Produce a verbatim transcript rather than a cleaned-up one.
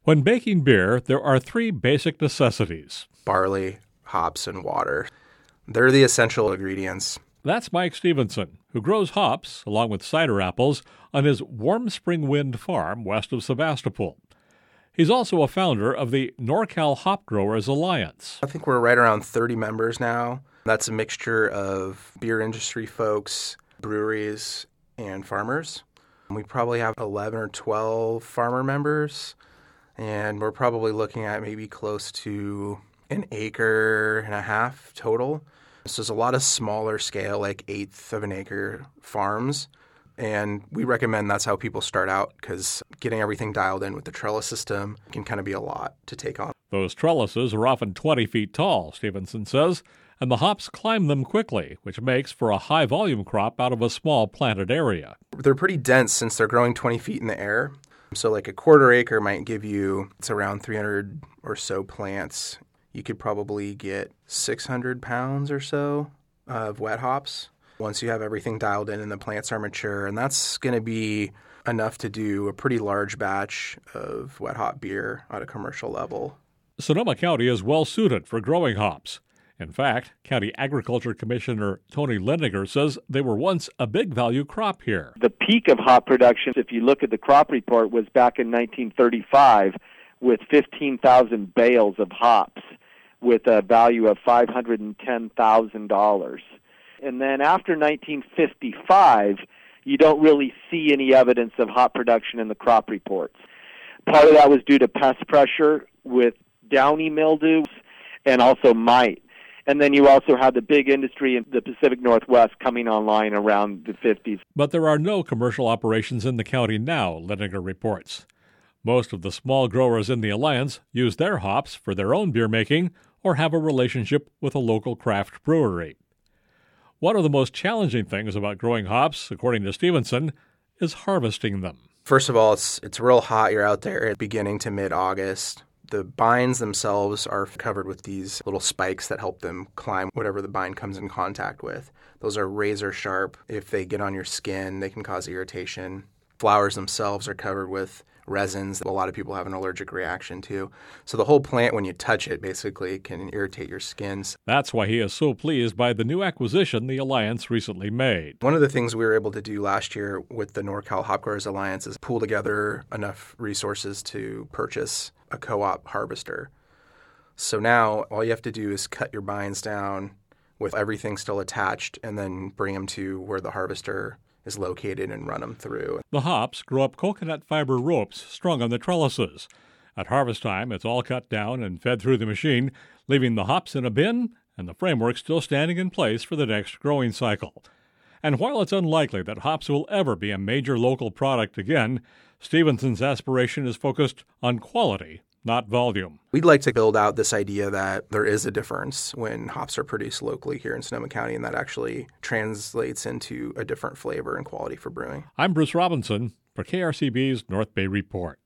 When baking beer, there are three basic necessities: barley, hops, and water. They're the essential ingredients. That's Mike Stevenson, who grows hops, along with cider apples, on his Warm Spring Wind farm west of Sebastopol. He's also a founder of the NorCal Hop Growers Alliance. I think we're right around thirty members now. That's a mixture of beer industry folks, breweries, and farmers. We probably have eleven or twelve farmer members, and we're probably looking at maybe close to an acre and a half total. So there's a lot of smaller scale, like eighth of an acre farms. And we recommend that's how people start out, because getting everything dialed in with the trellis system can kind of be a lot to take on. Those trellises are often twenty feet tall, Stevenson says, and the hops climb them quickly, which makes for a high-volume crop out of a small planted area. They're pretty dense since they're growing twenty feet in the air. So like a quarter acre might give you, it's around three hundred or so plants. You could probably get six hundred pounds or so of wet hops once you have everything dialed in and the plants are mature. And that's going to be enough to do a pretty large batch of wet hop beer at a commercial level. Sonoma County is well suited for growing hops. In fact, County Agriculture Commissioner Tony Lendiger says they were once a big value crop here. The peak of hop production, if you look at the crop report, was back in nineteen thirty-five with fifteen thousand bales of hops with a value of five hundred ten thousand dollars. And then after nineteen fifty-five, you don't really see any evidence of hop production in the crop reports. Part of that was due to pest pressure with downy mildew and also mite. And then you also had the big industry in the Pacific Northwest coming online around the fifties. But there are no commercial operations in the county now, Lendiger reports. Most of the small growers in the alliance use their hops for their own beer making or have a relationship with a local craft brewery. One of the most challenging things about growing hops, according to Stevenson, is harvesting them. First of all, it's it's real hot. You're out there at beginning to mid-August. The bines themselves are covered with these little spikes that help them climb whatever the vine comes in contact with. Those are razor sharp. If they get on your skin, they can cause irritation. Flowers themselves are covered with resins that a lot of people have an allergic reaction to. So the whole plant, when you touch it, basically can irritate your skin. That's why he is so pleased by the new acquisition the Alliance recently made. One of the things we were able to do last year with the NorCal Hop Growers Alliance is pull together enough resources to purchase a co-op harvester. So now all you have to do is cut your bines down with everything still attached and then bring them to where the harvester is located and run them through. The hops grow up coconut fiber ropes strung on the trellises. At harvest time, it's all cut down and fed through the machine, leaving the hops in a bin and the framework still standing in place for the next growing cycle. And while it's unlikely that hops will ever be a major local product again, Stevenson's aspiration is focused on quality, not volume. We'd like to build out this idea that there is a difference when hops are produced locally here in Sonoma County, and that actually translates into a different flavor and quality for brewing. I'm Bruce Robinson for K R C B's North Bay Report.